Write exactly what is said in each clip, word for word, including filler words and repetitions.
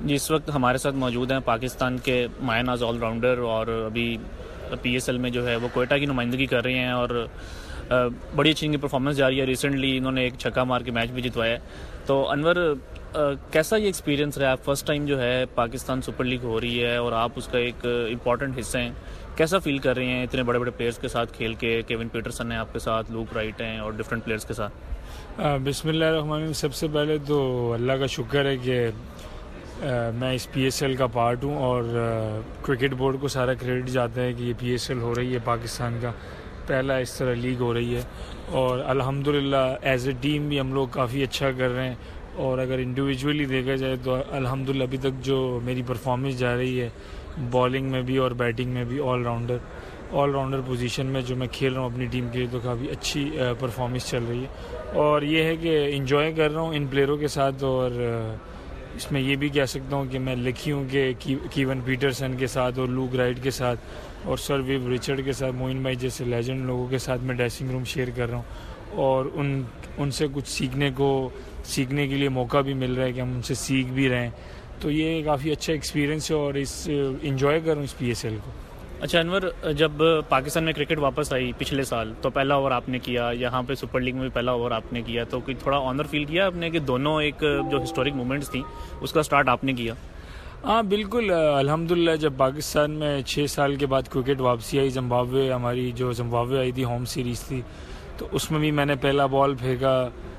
जी, इस वक्त हमारे साथ मौजूद हैं पाकिस्तान के माया नाज ऑलराउंडर और अभी पीएसएल में जो है वो क्वेटा की नुमाइंदगी कर रहे हैं और बड़ी अच्छी इनकी परफॉर्मेंस जा रही है। रिसेंटली इन्होंने एक छक्का मार के मैच भी जितवाया है। तो अनवर, कैसा ये एक्सपीरियंस रहा? फर्स्ट टाइम जो है पाकिस्तान सुपर लीग हो रही है और आप उसका एक इम्पॉर्टेंट हिस्सा हैं। कैसा फील कर रहे हैं इतने बड़े बड़े प्लेयर्स के साथ खेल के? केविन पीटरसन है आपके साथ, लूक राइट हैं और डिफरेंट प्लेयर्स के साथ। बिस्मिल्लाह, सबसे पहले तो अल्लाह का शुक्र है कि Uh, मैं इस पीएसएल का पार्ट हूँ और क्रिकेट uh, बोर्ड को सारा क्रेडिट जाता है कि ये पीएसएल हो रही है, पाकिस्तान का पहला इस तरह लीग हो रही है और अल्हम्दुलिल्लाह एज ए टीम भी हम लोग काफ़ी अच्छा कर रहे हैं। और अगर इंडिविजुअली देखा जाए तो अल्हम्दुलिल्लाह अभी तक जो मेरी परफॉर्मेंस जा रही है बॉलिंग में भी और बैटिंग में भी, ऑलराउंडर ऑलराउंडर पोजीशन में जो मैं खेल रहा हूँ अपनी टीम के लिए, तो काफ़ी अच्छी परफॉर्मेंस चल रही है। और ये है कि इंजॉय कर रहा हूँ इन प्लेयरों के साथ। और uh, इसमें ये भी कह सकता हूँ कि मैं लिखी हूँ कि कीवन पीटरसन के साथ और लूक राइट के साथ और सर विव रिचर्ड के साथ, मोइन भाई जैसे लेजेंड लोगों के साथ मैं ड्रेसिंग रूम शेयर कर रहा हूँ और उन उनसे कुछ सीखने को सीखने के लिए मौका भी मिल रहा है कि हम उनसे सीख भी रहे हैं। तो ये काफ़ी अच्छा एक्सपीरियंस है और इस इंजॉय कर रहा हूँ इस पीएसएल को। अच्छा अनवर, जब पाकिस्तान में क्रिकेट वापस आई पिछले साल तो पहला ओवर आपने किया, यहाँ पे सुपर लीग में भी पहला ओवर आपने किया, तो कोई थोड़ा ऑनर फील किया आपने कि दोनों एक जो हिस्टोरिक मोमेंट्स थी उसका स्टार्ट आपने किया? हाँ बिल्कुल, अल्हम्दुलिल्लाह जब पाकिस्तान में छः साल के बाद क्रिकेट वापसी आई, जिम्बाब्वे हमारी जो जिम्बाब्वे आई थी होम सीरीज़ थी, तो उसमें भी मैंने पहला बॉल फेंका।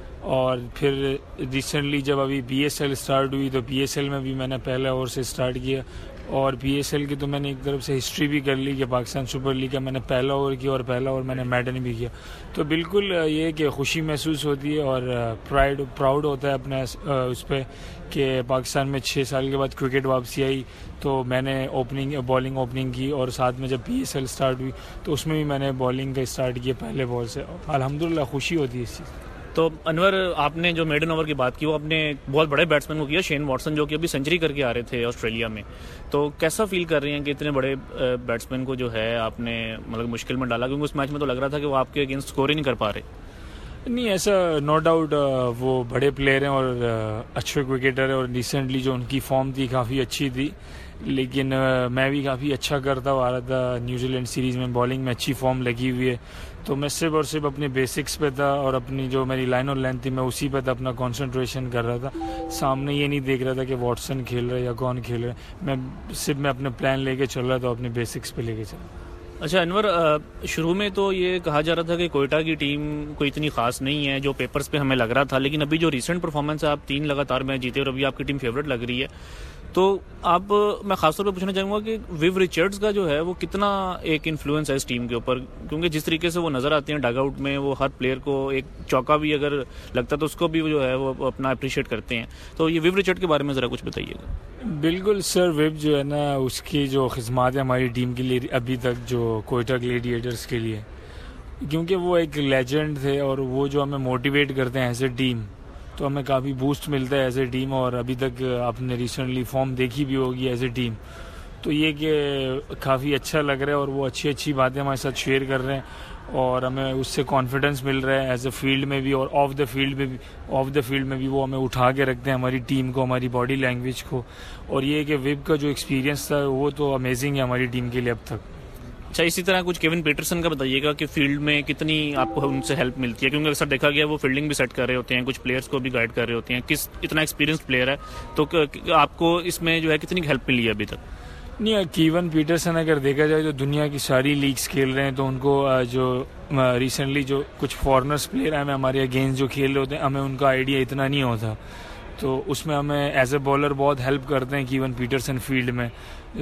और फिर रिसेंटली जब अभी पीएसएल स्टार्ट हुई तो पीएसएल में भी मैंने पहले ओवर से स्टार्ट किया। और पीएसएल की तो मैंने एक तरफ से हिस्ट्री भी कर ली कि पाकिस्तान सुपर लीग का मैंने पहला ओवर किया और पहला ओवर मैंने मेडन भी किया। तो बिल्कुल ये कि खुशी महसूस होती है और प्राइड प्राउड होता है अपने उस पर कि पाकिस्तान में छः साल के बाद क्रिकेट वापसी आई तो मैंने ओपनिंग बॉलिंग ओपनिंग की और साथ में जब पीएसएल स्टार्ट हुई तो उसमें भी मैंने बॉलिंग का स्टार्ट किया पहले बॉल से। अल्हम्दुलिल्लाह खुशी होती है इस चीज़। तो अनवर, आपने जो मेडन ओवर की बात की वो आपने बहुत बड़े बैट्समैन को किया, शेन वॉटसन, जो कि अभी सेंचुरी करके आ रहे थे ऑस्ट्रेलिया में। तो कैसा फील कर रहे हैं कि इतने बड़े बैट्समैन को जो है आपने मतलब मुश्किल में डाला? क्योंकि उस मैच में तो लग रहा था कि वो आपके अगेंस्ट स्कोर ही नहीं कर पा रहे। नहीं, ऐसा नो डाउट वो बड़े प्लेयर हैं और अच्छे क्रिकेटर हैं और रिसेंटली जो उनकी फॉर्म थी काफ़ी अच्छी थी, लेकिन मैं भी काफ़ी अच्छा करता हुआ आ रहा था। न्यूजीलैंड सीरीज़ में बॉलिंग में अच्छी फॉर्म लगी हुई है, तो मैं सिर्फ और सिर्फ अपने बेसिक्स पे था और अपनी जो मेरी लाइन और लेंथ थी मैं उसी पे था अपना कंसंट्रेशन कर रहा था। सामने ये नहीं देख रहा था कि वॉटसन खेल रहा है या कौन खेल रहा है, मैं सिर्फ मैं अपने प्लान लेके चल रहा था, अपने बेसिक्स पे लेके चल। अच्छा अनवर, शुरू में तो ये कहा जा रहा था कि कोयटा की टीम कोई इतनी खास नहीं है जो पेपर्स पे हमें लग रहा था, लेकिन अभी जो रिसेंट परफॉर्मेंस है, आप तीन लगातार मैच जीते और अभी आपकी टीम फेवरेट लग रही है। तो आप, मैं खासतौर पर पूछना चाहूँगा कि विव रिचर्ड्स का जो है वो कितना एक इन्फ्लुएंस है इस टीम के ऊपर, क्योंकि जिस तरीके से वो नज़र आते हैं डगआउट में, वो हर प्लेयर को एक चौका भी अगर लगता तो उसको भी जो है वो अपना अप्रिशिएट करते हैं। तो ये विव रिचर्ड के बारे में ज़रा कुछ बताइएगा। बिल्कुल सर, विव जो है ना उसकी जो खिदमत है हमारी टीम के लिए अभी तक जो कोयटा ग्लेडिएटर्स के लिए, क्योंकि वो एक लेजेंड थे और वो जो हमें मोटिवेट करते हैं एज ए टीम, तो हमें काफ़ी बूस्ट मिलता है एज ए टीम। और अभी तक आपने रिसेंटली फॉर्म देखी भी होगी एज ए टीम, तो ये कि काफ़ी अच्छा लग रहा है और वो अच्छी अच्छी बातें हमारे साथ शेयर कर रहे हैं और हमें उससे कॉन्फिडेंस मिल रहा है एज ए फील्ड में भी और ऑफ द फील्ड में भी ऑफ द फील्ड में भी वो हमें उठा के रखते हैं, हमारी टीम को, हमारी बॉडी लैंग्वेज को। और ये कि विव का जो एक्सपीरियंस था वो तो अमेजिंग है हमारी टीम के लिए अब तक। अच्छा, इसी तरह कुछ केविन पीटरसन का बताइएगा कि फील्ड में कितनी आपको उनसे हेल्प मिलती है, क्योंकि अक्सर देखा गया वो फील्डिंग भी सेट कर रहे होते हैं, कुछ प्लेयर्स को भी गाइड कर रहे होते हैं। किस इतना एक्सपीरियंस प्लेयर है, तो आपको इसमें जो है कितनी हेल्प मिली है अभी तक? नहीं, कीवन पीटरसन अगर देखा जाए तो दुनिया की सारी लीग्स खेल रहे हैं, तो उनको जो रिसेंटली जो कुछ फॉरनर्स प्लेयर हैं हमारे अगेंस्ट जो खेल रहे होते हैं, हमें उनका आइडिया इतना नहीं होता, तो उसमें हमें एज ए बॉलर बहुत हेल्प करते हैं कीवन पीटरसन फील्ड में।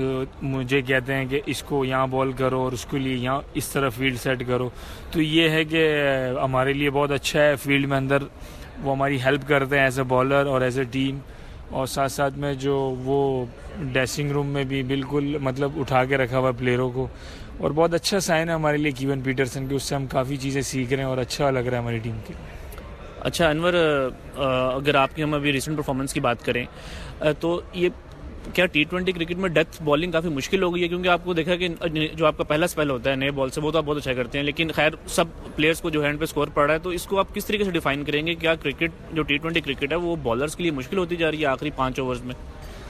मुझे कहते हैं कि इसको यहाँ बॉल करो और उसके लिए यहाँ इस तरह फील्ड सेट करो, तो ये है कि हमारे लिए बहुत अच्छा है फील्ड में अंदर वो हमारी हेल्प करते हैं एज ए बॉलर और एज ए टीम। और साथ साथ में जो वो ड्रेसिंग रूम में भी बिल्कुल मतलब उठा के रखा हुआ प्लेयरों को, और बहुत अच्छा साइन है हमारे लिए कीवन पीटरसन की, उससे हम काफ़ी चीज़ें सीख रहे हैं और अच्छा लग रहा है हमारी टीम की। अच्छा अनवर, अगर आपकी हम अभी रिसेंट परफॉर्मेंस की बात करें तो ये क्या टी ट्वेंटी क्रिकेट में डेथ बॉलिंग काफ़ी मुश्किल हो गई है? क्योंकि आपको देखा कि जो आपका पहला स्पेल होता है नए बॉल से वो तो आप बहुत अच्छा करते हैं, लेकिन खैर सब प्लेयर्स को जो हैंड पे स्कोर पड़ रहा है, तो इसको आप किस तरीके से डिफाइन करेंगे? क्या क्रिकेट जो टी ट्वेंटी क्रिकेट है वो बॉलर्स के लिए मुश्किल होती जा रही है आखिरी पाँच ओवर्स में?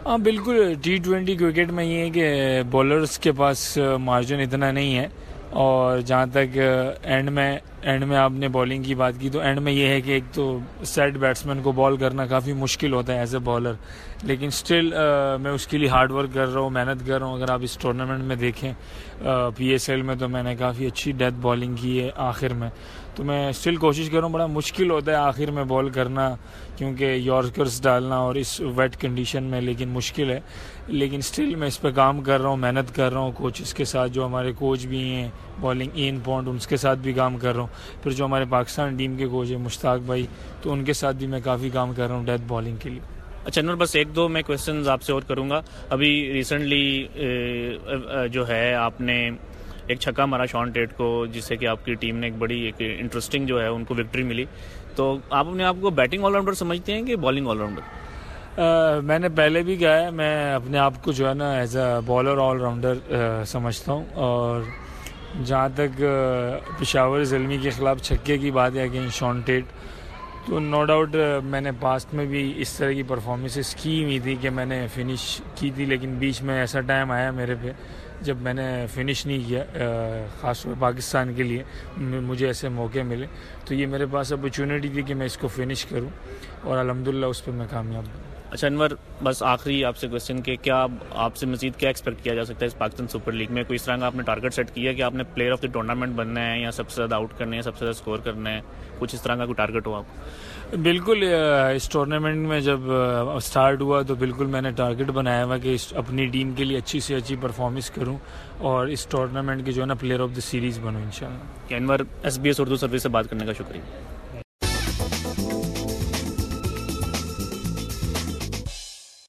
हाँ बिल्कुल, टी ट्वेंटी क्रिकेट में ये है कि बॉलर्स के पास मार्जिन इतना नहीं है, और जहाँ तक एंड में एंड में आपने बॉलिंग की बात की, तो एंड में ये है कि एक तो सेट बैट्समैन को बॉल करना काफ़ी मुश्किल होता है एज ए बॉलर, लेकिन स्टिल मैं उसके लिए हार्ड वर्क कर रहा हूँ, मेहनत कर रहा हूँ। अगर आप इस टूर्नामेंट में देखें पीएसएल में, तो मैंने काफ़ी अच्छी डेथ बॉलिंग की है आखिर में, तो मैं स्टिल कोशिश कर रहा हूँ। बड़ा मुश्किल होता है आखिर में बॉल करना, क्योंकि यॉर्कर्स डालना और इस वेट कंडीशन में, लेकिन मुश्किल है, लेकिन स्टिल मैं इस पर काम कर रहा हूँ, मेहनत कर रहा हूँ कोचेस के साथ, जो हमारे कोच भी हैं बॉलिंग इन पॉइंट, उनके साथ भी काम कर रहा हूँ। फिर जो हमारे पाकिस्तान टीम के कोच हैं मुश्ताक भाई, तो उनके साथ भी मैं काफ़ी काम कर रहा हूँ डेथ बॉलिंग के लिए। अच्छा अनवर, बस एक दो मैं क्वेश्चंस आपसे और करूँगा। अभी रिसेंटली जो है आपने एक छक्का मारा शॉन टेट को, जिससे कि आपकी टीम ने एक बड़ी एक इंटरेस्टिंग जो है उनको विक्ट्री मिली। तो आप अपने आप को बैटिंग ऑलराउंडर समझते हैं कि बॉलिंग ऑलराउंडर? Uh, मैंने पहले भी कहा है, मैं अपने आप को जो है ना एज अ बॉलर ऑलराउंडर समझता हूँ। और जहाँ तक uh, पेशावर ज़ल्मी के ख़िलाफ़ छक्के की बात है अगेंस्ट शॉन टेट, तो नो डाउट uh, मैंने पास्ट में भी इस तरह की परफॉर्मेंसेस की हुई थी कि मैंने फिनिश की थी, लेकिन बीच में ऐसा टाइम आया मेरे पे जब मैंने फिनिश नहीं किया, ख़ासतौर पर पाकिस्तान के लिए मुझे ऐसे मौके मिले, तो ये मेरे पास अपॉर्चुनिटी थी कि मैं इसको फिनिश करूं, और अल्हम्दुलिल्लाह उस पर मैं कामयाब हूँ। अच्छा अनवर, बस आखिरी आपसे क्वेश्चन के क्या आपसे मजीद क्या एक्सपेक्ट किया जा सकता है इस पाकिस्तान सुपर लीग में? कोई इस तरह का आपने टारगेट सेट किया कि आपने प्लेयर ऑफ द टूर्नामेंट बनना है, या सबसे ज़्यादा आउट करने हैं, सबसे ज़्यादा स्कोर करना है, कुछ इस तरह का कोई टारगेट हो आप? बिल्कुल, इस टूर्नामेंट में जब स्टार्ट हुआ तो बिल्कुल मैंने टारगेट बनाया हुआ कि अपनी टीम के लिए अच्छी से अच्छी परफॉर्मेंस करूं, और इस टूर्नामेंट के जो है ना प्लेयर ऑफ द सीरीज़ बनूं इंशाल्लाह। अनवर, एसबीएस उर्दू सर्विस से बात करने का शुक्रिया।